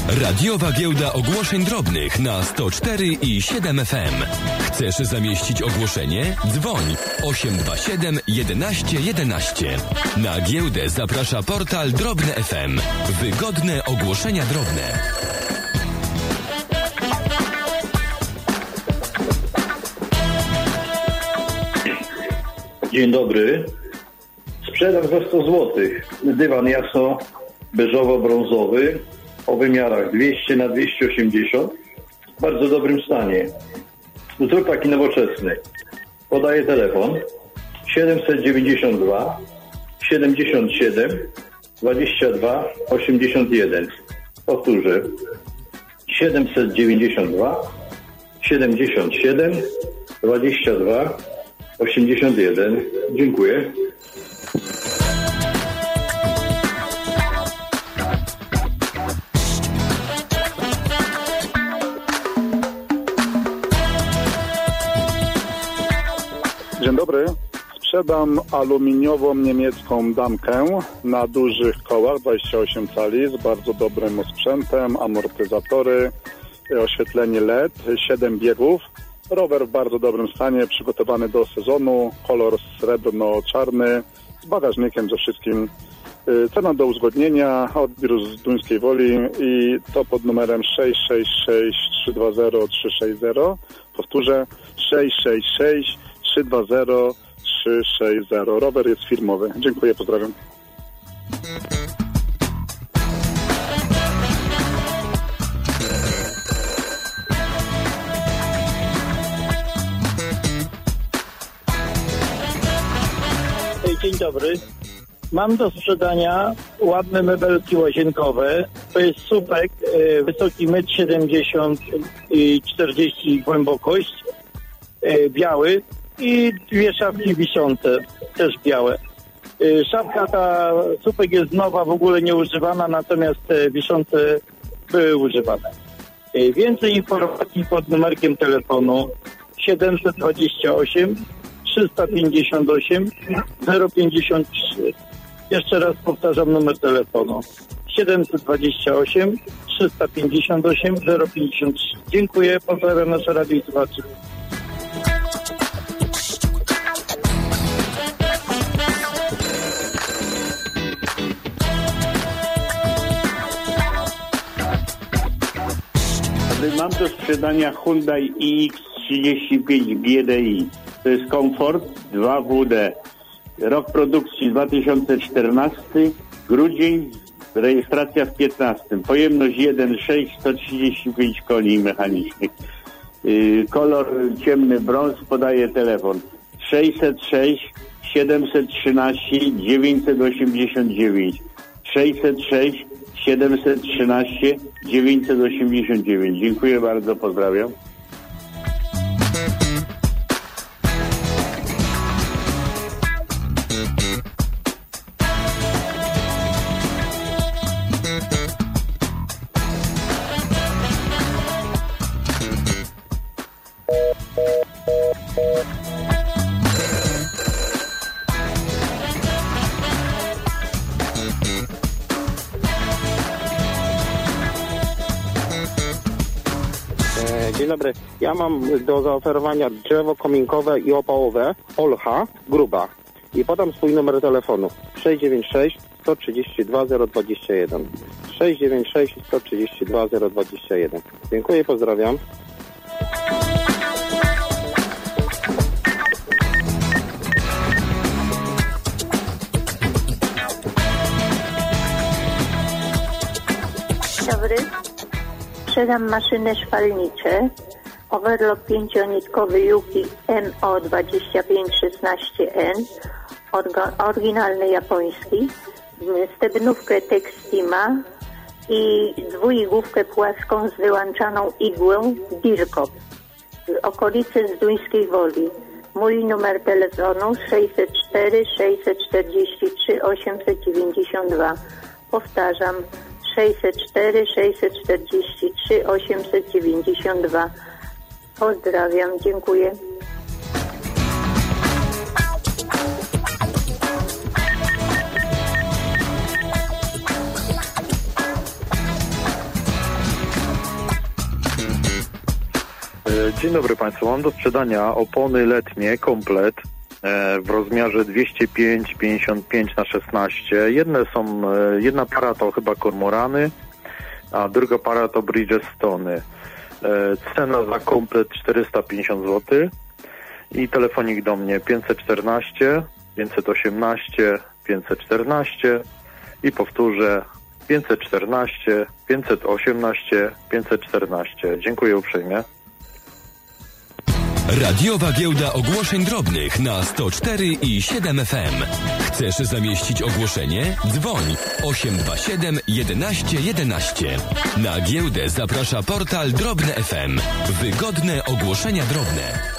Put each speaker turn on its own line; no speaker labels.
Radiowa Giełda Ogłoszeń Drobnych na 104 i 7 FM. Chcesz zamieścić ogłoszenie? Dzwoń 827 11 11. Na giełdę zaprasza portal Drobne FM. Wygodne ogłoszenia drobne.
Dzień dobry. Sprzedam za 100 zł dywan jasno-beżowo-brązowy o wymiarach 200 na 280 w bardzo dobrym stanie. Wzór taki nowoczesny. Podaję telefon 792 77 22 81. Powtórzę 792 77 22 81. Dziękuję.
Dzień dobry. Sprzedam aluminiową niemiecką damkę na dużych kołach 28 cali z bardzo dobrym sprzętem, amortyzatory, oświetlenie LED, 7 biegów. Rower w bardzo dobrym stanie, przygotowany do sezonu, kolor srebrno-czarny, z bagażnikiem, ze wszystkim. Cena do uzgodnienia, odbiór z Duńskiej Woli i to pod numerem 666 320 360. Powtórzę 666 320 360. Rower jest firmowy. Dziękuję, pozdrawiam.
Dzień dobry. Mam do sprzedania ładne mebelki łazienkowe. To jest słupek wysoki 1,70 m i 40 głębokość, biały i dwie szafki wiszące, też białe. Szafka ta, słupek jest nowa, w ogóle nieużywana, natomiast wiszące były używane. Więcej informacji pod numerkiem telefonu 728 358 053. Jeszcze raz powtarzam numer telefonu 728 358 053. Dziękuję, pozdrawiam nasze radio i słuchaczy.
Mam do sprzedania Hyundai iX35 GDI. To jest komfort 2WD. Rok produkcji 2014, grudzień, rejestracja w 15. Pojemność 1.6, 135 koni mechanicznych. Kolor ciemny brąz, podaje telefon 606 713 989. 606 713 989. Dziękuję bardzo, pozdrawiam.
Dzień dobry. Ja mam do zaoferowania drzewo kominkowe i opałowe Olcha Gruba i podam swój numer telefonu 696 132 021 696 132 021. Dziękuję, pozdrawiam.
Dobry. Sprzedam maszyny szwalnicze. Overlock 5-nitkowy Yuki MO2516N. Oryginalny japoński. Stebnówkę Textima i dwuigłówkę płaską z wyłączaną igłą Dirkop. Okolice z Duńskiej Woli. Mój numer telefonu 604 643 892. Powtarzam 604 643 892. Pozdrawiam, dziękuję.
Dzień dobry Państwu. Mam do sprzedania opony letnie, komplet w rozmiarze 205/55/16. Jedna para to chyba Kormorany, a druga para to Bridgestony. Cena za komplet 450 zł i telefonik do mnie 514 518 514 i powtórzę 514 518 514. Dziękuję uprzejmie.
Radiowa Giełda Ogłoszeń Drobnych na 104 i 7 FM. Chcesz zamieścić ogłoszenie? Dzwoń 827 11 11. Na giełdę zaprasza portal Drobne FM. Wygodne ogłoszenia drobne.